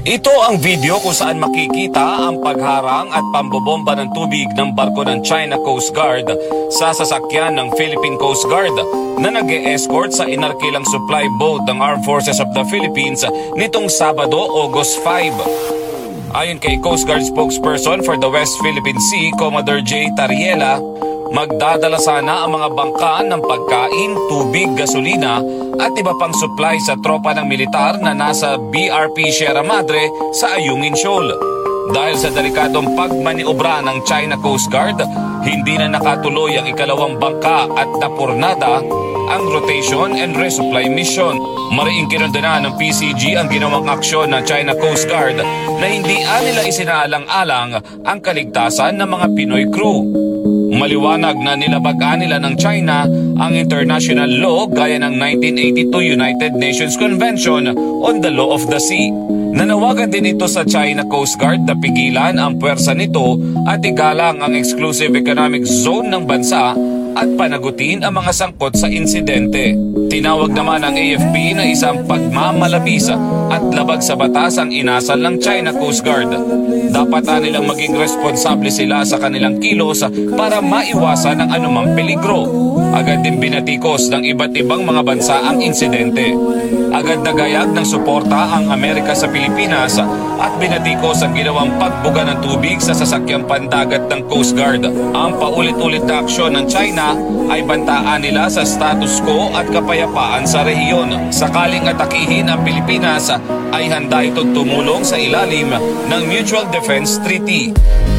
Ito ang video kung saan makikita ang pagharang at pambobomba ng tubig ng barko ng China Coast Guard sa sasakyan ng Philippine Coast Guard na nag-e-escort sa inarkilang supply boat ng Armed Forces of the Philippines nitong Sabado, August 5. Ayon kay Coast Guard spokesperson for the West Philippine Sea, Commodore J. Tariela, magdadala sana ang mga bangka ng pagkain, tubig, gasolina at iba pang supply sa tropa ng militar na nasa BRP Sierra Madre sa Ayungin Shoal. Dahil sa delikadong pagmaniobra ng China Coast Guard, hindi na nakatuloy ang ikalawang bangka at napurnada ang rotation and resupply mission. Mariing kinundena ng PCG ang ginawang aksyon ng China Coast Guard na hindi nila isinaalang-alang ang kaligtasan ng mga Pinoy crew. Maliwanag na nilabagaan nila ng China ang international law gaya ng 1982 United Nations Convention on the Law of the Sea. Nanawagan din ito sa China Coast Guard na pigilan ang puwersa nito at igalang ang exclusive economic zone ng bansa at panagutin ang mga sangkot sa insidente. Tinawag naman ng AFP na isang pagmamalabis at labag sa batas ang inasal ng China Coast Guard. Dapat nilang maging responsable sila sa kanilang kilos para maiwasan ang anumang peligro. Agad din binatikos ng iba't ibang mga bansa ang insidente. Agad nagayag ng suporta ang Amerika sa Pilipinas at binatikos ang ginawang pagbuga ng tubig sa sasakyang pandagat ng Coast Guard. Ang paulit-ulit na aksyon ng China ay bantaan nila sa status quo at kapayapaan sa rehiyon. Sakaling atakihin ang Pilipinas ay handa itong tumulong sa ilalim ng Mutual Defense Treaty.